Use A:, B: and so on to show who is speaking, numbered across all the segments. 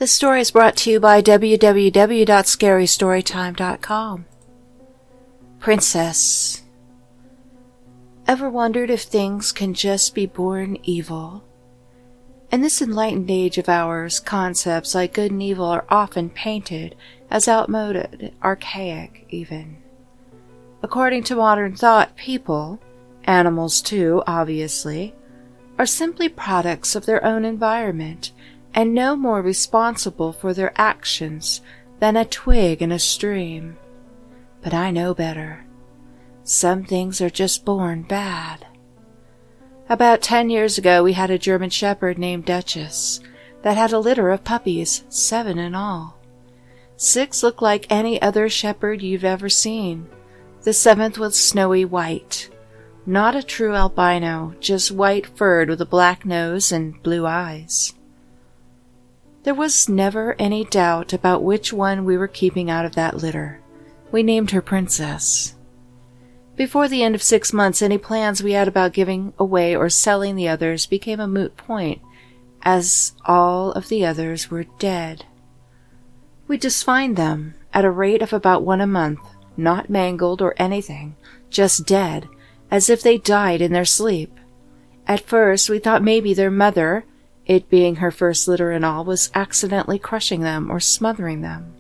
A: This story is brought to you by www.scarystorytime.com. Princess. Ever wondered if things can just be born evil? In this enlightened age of ours, concepts like good and evil are often painted as outmoded, archaic even. According to modern thought, people, animals too, obviously, are simply products of their own environment and no more responsible for their actions than a twig in a stream. But I know better. Some things are just born bad. About 10 years ago, we had a German Shepherd named Duchess that had a litter of puppies, 7 in all. 6 looked like any other shepherd you've ever seen. The 7th was snowy white. Not a true albino, just white-furred with a black nose and blue eyes. There was never any doubt about which one we were keeping out of that litter. We named her Princess. Before the end of 6 months, any plans we had about giving away or selling the others became a moot point, as all of the others were dead. We just find them at a rate of about 1 a month, not mangled or anything, just dead, as if they died in their sleep. At first, we thought maybe their mother, it being her first litter and all, was accidentally crushing them or smothering them.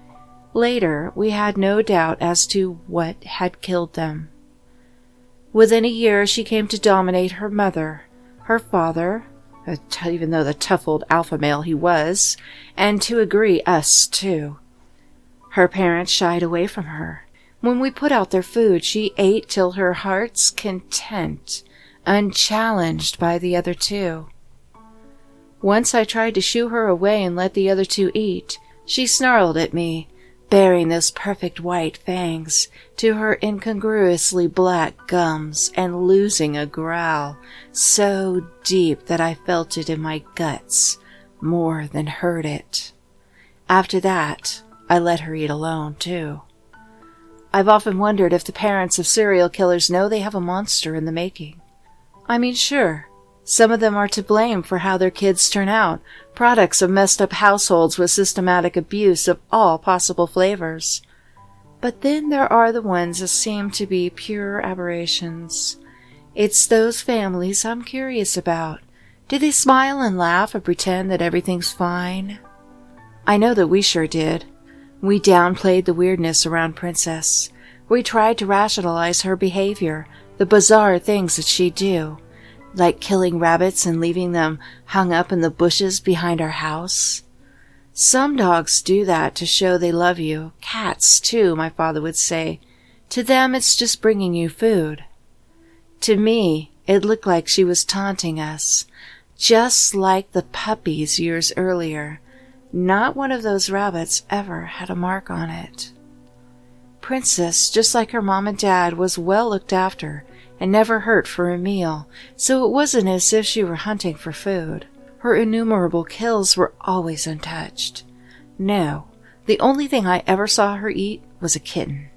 A: Later, we had no doubt as to what had killed them. Within a year, she came to dominate her mother, her father, even though the tough old alpha male he was, and to agree, us too. Her parents shied away from her. When we put out their food, she ate till her heart's content, unchallenged by the other 2. Once I tried to shoo her away and let the other 2 eat. She snarled at me, baring those perfect white fangs to her incongruously black gums and losing a growl so deep that I felt it in my guts more than heard it. After that, I let her eat alone, too. I've often wondered if the parents of serial killers know they have a monster in the making. I mean, sure, some of them are to blame for how their kids turn out, products of messed up households with systematic abuse of all possible flavors. But then there are the ones that seem to be pure aberrations. It's those families I'm curious about. Do they smile and laugh and pretend that everything's fine? I know that we sure did. We downplayed the weirdness around Princess. We tried to rationalize her behavior, the bizarre things that she'd do, like killing rabbits and leaving them hung up in the bushes behind our house. Some dogs do that to show they love you. Cats, too, my father would say. To them, it's just bringing you food. To me, it looked like she was taunting us, just like the puppies years earlier. Not one of those rabbits ever had a mark on it. Princess, just like her mom and dad, was well looked after and never hurt for a meal, so it wasn't as if she were hunting for food. Her innumerable kills were always untouched. No, the only thing I ever saw her eat was a kitten.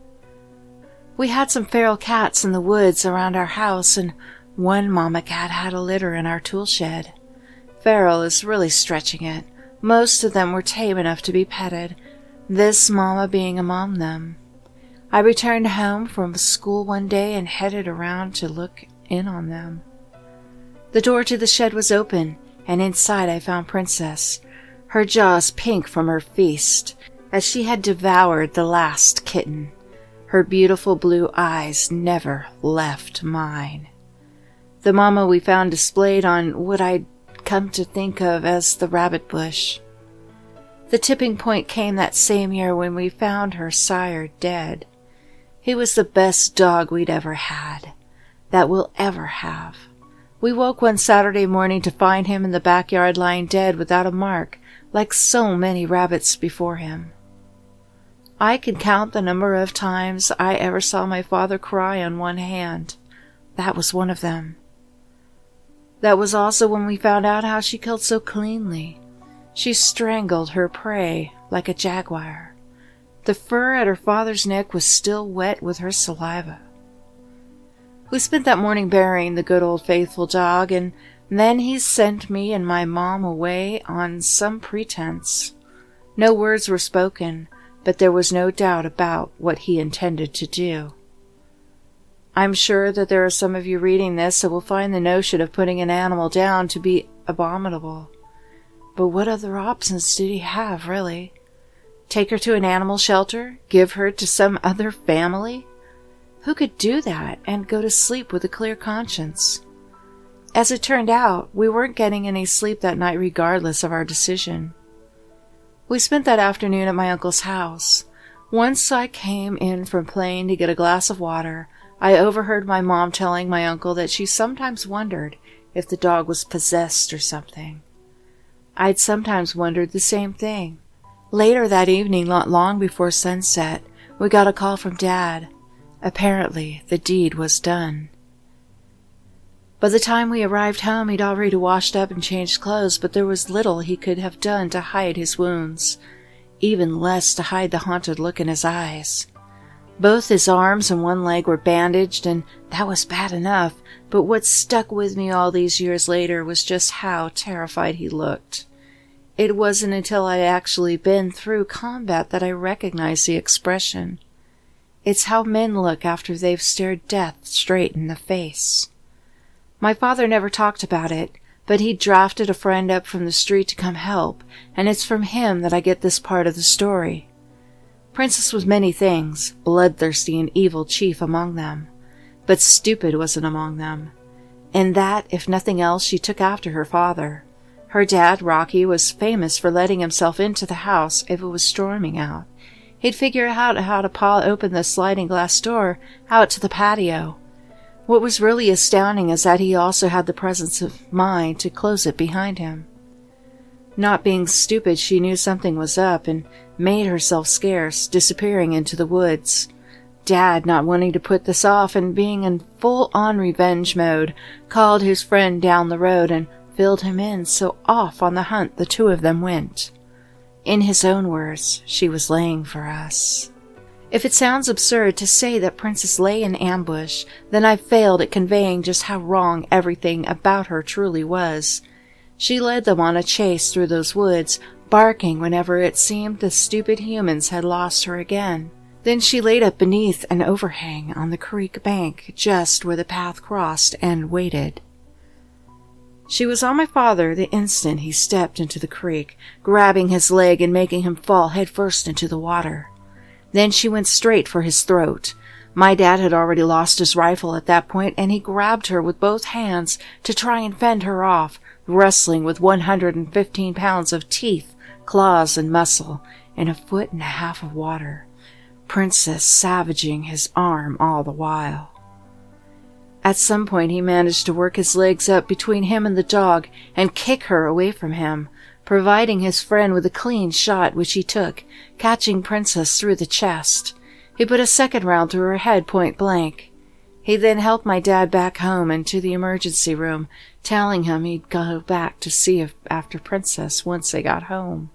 A: We had some feral cats in the woods around our house, and one mama cat had a litter in our tool shed. Feral is really stretching it. Most of them were tame enough to be petted, this mama being among them. I returned home from school one day and headed around to look in on them. The door to the shed was open, and inside I found Princess, her jaws pink from her feast, as she had devoured the last kitten. Her beautiful blue eyes never left mine. The mama we found displayed on what I'd come to think of as the rabbit bush. The tipping point came that same year when we found her sire dead. He was the best dog we'd ever had, that we'll ever have. We woke one Saturday morning to find him in the backyard lying dead without a mark, like so many rabbits before him. I can count the number of times I ever saw my father cry on one hand. That was one of them. That was also when we found out how she killed so cleanly. She strangled her prey like a jaguar. The fur at her father's neck was still wet with her saliva. We spent that morning burying the good old faithful dog, and Then he sent me and my mom away on some pretense. No words were spoken, but there was no doubt about what he intended to do. I'm sure that there are some of you reading this that will find the notion of putting an animal down to be abominable. But what other options did he have, really? Take her to an animal shelter? Give her to some other family? Who could do that and go to sleep with a clear conscience? As it turned out, we weren't getting any sleep that night regardless of our decision. We spent that afternoon at my uncle's house. Once I came in from playing to get a glass of water, I overheard my mom telling my uncle that she sometimes wondered if the dog was possessed or something. I'd sometimes wondered the same thing. Later that evening, not long before sunset, we got a call from Dad. Apparently, the deed was done. By the time we arrived home, he'd already washed up and changed clothes, but there was little he could have done to hide his wounds, even less to hide the haunted look in his eyes. Both his arms and one leg were bandaged, and that was bad enough, but what stuck with me all these years later was just how terrified he looked. It wasn't until I'd actually been through combat that I recognized the expression. It's how men look after they've stared death straight in the face. My father never talked about it, but he drafted a friend up from the street to come help, and it's from him that I get this part of the story. Princess was many things, bloodthirsty and evil chief among them, but stupid wasn't among them. In that, if nothing else, she took after her father. Her dad, Rocky, was famous for letting himself into the house if it was storming out. He'd figure out how to paw open the sliding glass door out to the patio. What was really astounding is that he also had the presence of mind to close it behind him. Not being stupid, she knew something was up and made herself scarce, disappearing into the woods. Dad, not wanting to put this off and being in full-on revenge mode, called his friend down the road and filled him in, so off on the hunt the two of them went. In his own words, she was laying for us. If it sounds absurd to say that Princess lay in ambush, then I've failed at conveying just how wrong everything about her truly was. She led them on a chase through those woods, barking whenever it seemed the stupid humans had lost her again. Then she laid up beneath an overhang on the creek bank just where the path crossed and waited. She was on my father the instant he stepped into the creek, grabbing his leg and making him fall headfirst into the water. Then she went straight for his throat. My dad had already lost his rifle at that point, and he grabbed her with both hands to try and fend her off, wrestling with 115 pounds of teeth, claws, and muscle in 1.5 feet of water. Princess savaging his arm all the while. At some point he managed to work his legs up between him and the dog and kick her away from him, providing his friend with a clean shot which he took, catching Princess through the chest. He put a second round through her head point blank. He then helped my dad back home and to the emergency room, telling him he'd go back to see after Princess once they got home.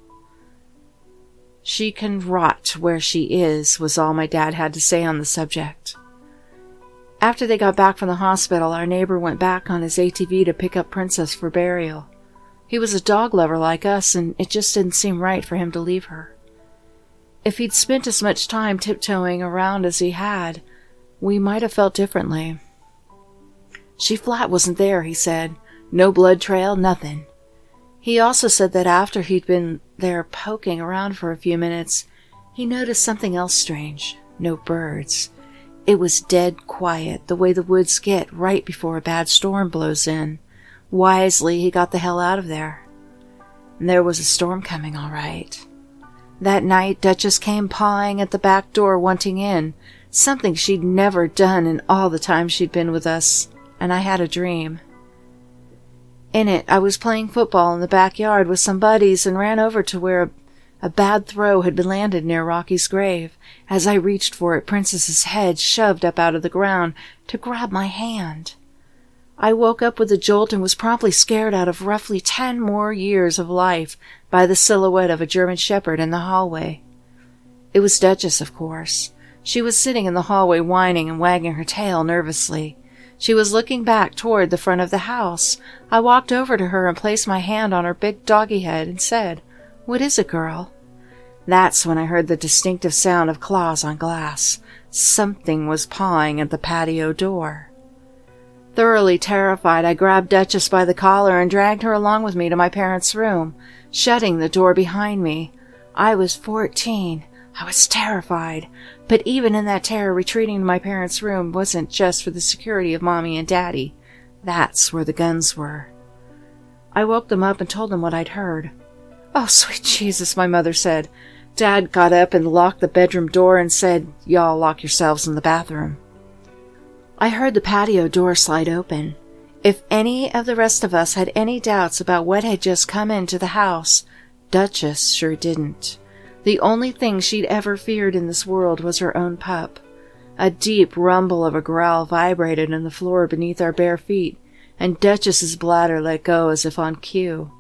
A: "She can rot where she is," was all my dad had to say on the subject. After they got back from the hospital, our neighbor went back on his ATV to pick up Princess for burial. He was a dog lover like us, and it just didn't seem right for him to leave her. If he'd spent as much time tiptoeing around as he had, we might have felt differently. She flat wasn't there, he said. No blood trail, nothing. He also said that after he'd been there poking around for a few minutes, he noticed something else strange. No birds. It was dead quiet, the way the woods get right before a bad storm blows in. Wisely, he got the hell out of there. And there was a storm coming, all right. That night, Duchess came pawing at the back door wanting in, something she'd never done in all the time she'd been with us, and I had a dream. In it, I was playing football in the backyard with some buddies and ran over to where a bad throw had been landed near Rocky's grave. As I reached for it, Princess's head shoved up out of the ground to grab my hand. I woke up with a jolt and was promptly scared out of roughly 10 more years of life by the silhouette of a German shepherd in the hallway. It was Duchess, of course. She was sitting in the hallway whining and wagging her tail nervously. She was looking back toward the front of the house. I walked over to her and placed my hand on her big doggy head and said, "What is it, girl?" That's when I heard the distinctive sound of claws on glass. Something was pawing at the patio door. Thoroughly terrified, I grabbed Duchess by the collar and dragged her along with me to my parents' room, shutting the door behind me. I was 14. I was terrified, but even in that terror, retreating to my parents' room wasn't just for the security of Mommy and Daddy. That's where the guns were. I woke them up and told them what I'd heard. "Oh, sweet Jesus," my mother said. Dad got up and locked the bedroom door and said, "Y'all lock yourselves in the bathroom." I heard the patio door slide open. If any of the rest of us had any doubts about what had just come into the house, Duchess sure didn't. The only thing she'd ever feared in this world was her own pup. A deep rumble of a growl vibrated in the floor beneath our bare feet, and Duchess's bladder let go as if on cue.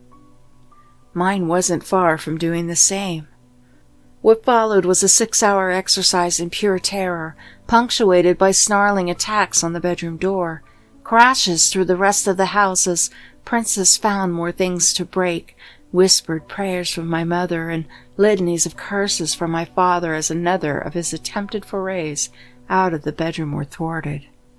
A: Mine wasn't far from doing the same. What followed was a 6-hour exercise in pure terror, punctuated by snarling attacks on the bedroom door, crashes through the rest of the house as Princess found more things to break, whispered prayers from my mother, and litanies of curses from my father as another of his attempted forays out of the bedroom were thwarted.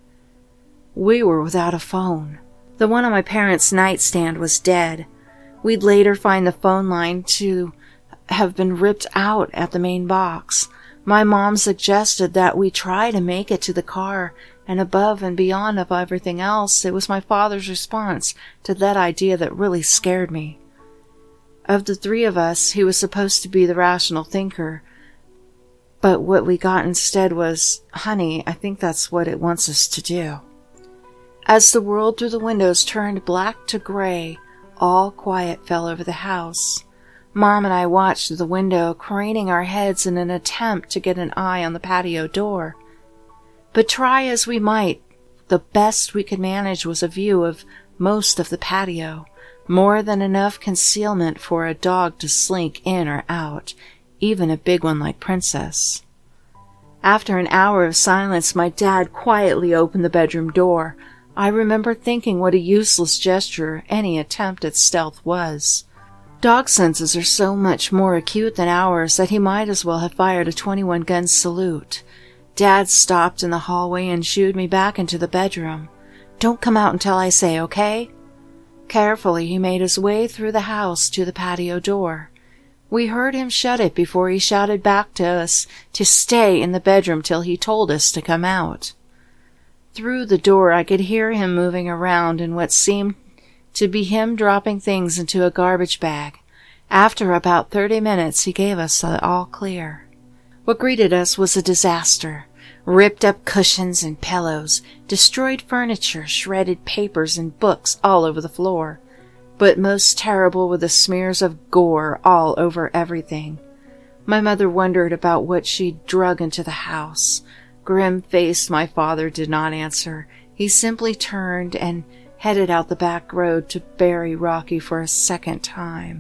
A: We were without a phone. The one on my parents' nightstand was dead. We'd later find the phone line to have been ripped out at the main box. My mom suggested that we try to make it to the car, and above and beyond of everything else, it was my father's response to that idea that really scared me. Of the three of us, he was supposed to be the rational thinker, but what we got instead was, "Honey, I think that's what it wants us to do." As the world through the windows turned black to gray, all quiet fell over the house. Mom and I watched through the window, craning our heads in an attempt to get an eye on the patio door. But try as we might, the best we could manage was a view of most of the patio, more than enough concealment for a dog to slink in or out, even a big one like Princess. After an hour of silence, my dad quietly opened the bedroom door. I remember thinking what a useless gesture any attempt at stealth was. Dog senses are so much more acute than ours that he might as well have fired a 21-gun salute. Dad stopped in the hallway and shooed me back into the bedroom. "Don't come out until I say, okay?" Carefully, he made his way through the house to the patio door. We heard him shut it before he shouted back to us to stay in the bedroom till he told us to come out. Through the door, I could hear him moving around in what seemed to be him dropping things into a garbage bag. After about 30 minutes, he gave us the all clear. What greeted us was a disaster. Ripped up cushions and pillows, destroyed furniture, shredded papers and books all over the floor. But most terrible were the smears of gore all over everything. My mother wondered about what she'd drug into the house. Grim-faced, my father did not answer. He simply turned and headed out the back road to bury Rocky for a second time.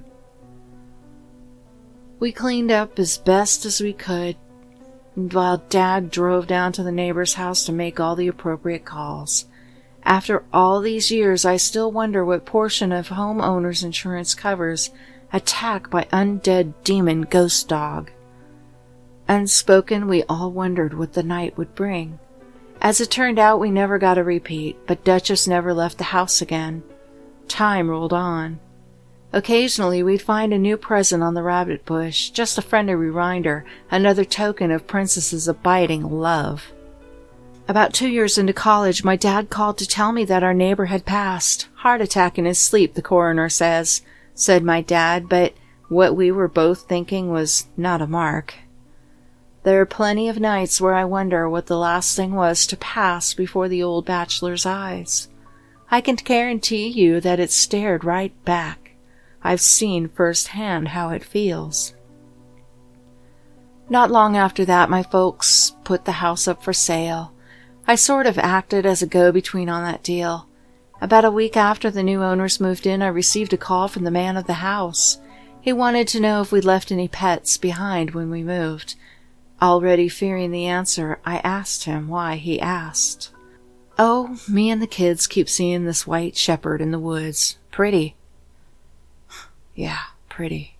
A: We cleaned up as best as we could, while Dad drove down to the neighbor's house to make all the appropriate calls. After all these years, I still wonder what portion of homeowners' insurance covers attack by undead demon ghost dog. Unspoken, we all wondered what the night would bring. As it turned out, we never got a repeat, but Duchess never left the house again. Time rolled on. Occasionally, we'd find a new present on the rabbit bush, just a friendly reminder, another token of Princess's abiding love. About 2 years into college, my dad called to tell me that our neighbor had passed. Heart attack in his sleep, the coroner said my dad, but what we were both thinking was not a mark. There are plenty of nights where I wonder what the last thing was to pass before the old bachelor's eyes. I can guarantee you that it stared right back. I've seen firsthand how it feels. Not long after that, my folks put the house up for sale. I sort of acted as a go-between on that deal. About a week after the new owners moved in, I received a call from the man of the house. He wanted to know if we'd left any pets behind when we moved. Already fearing the answer, I asked him why he asked. Oh, me and the kids keep seeing this white shepherd in the woods. Pretty. Yeah, pretty.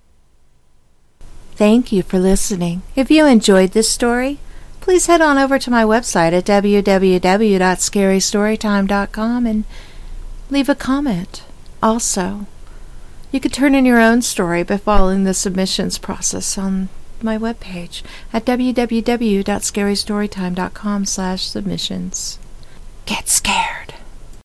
A: Thank you for listening. If you enjoyed this story, please head on over to my website at www.scarystorytime.com and leave a comment. Also, you could turn in your own story by following the submissions process on my webpage at www.scarystorytime.com/submissions. Get scared.